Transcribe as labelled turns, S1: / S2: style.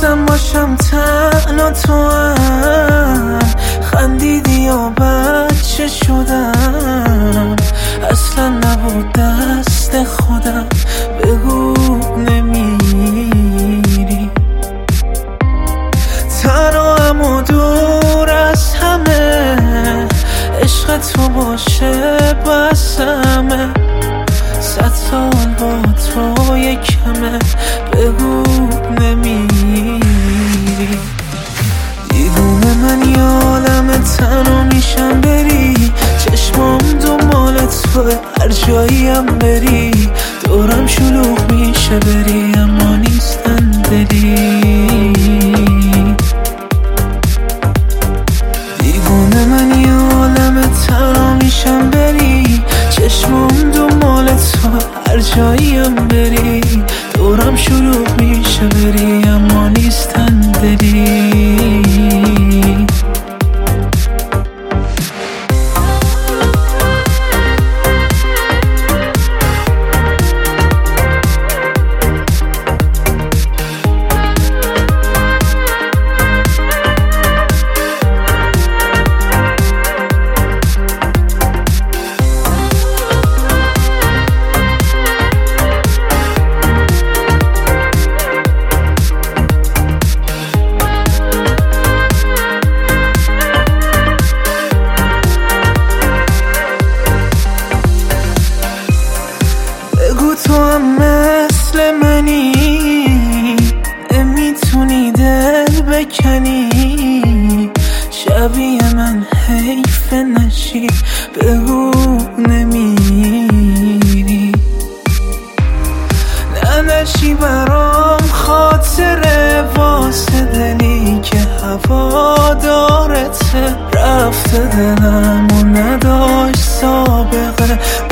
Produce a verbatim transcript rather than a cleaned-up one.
S1: میخواستم باشم تنها تو هم خندیدی یا بچه شدم اصلا نبود دست خودم بگو نمیری تنهام و دور از همه عشق تو باشه بسمه صد سال با تو یکمه بگو نمیری دیوونه من یه عالم تنها میشم بری چشمام دنبال توه هر جاییم بری دورم شلوغ میشه بری اما نیستن دلی دیوونه من یه عالم تنها میشم بری چشمام دنبال توه هر جاییم بری دورم شلوغ میشه بری اما نیستن دلی تو هم مثل منی نمیتونی دل بکنی شبیه من حیف نشی بگو نمیری ننشی برام خاطره واسه دلی که هوا دارته رفته دلم و نداشت سابقه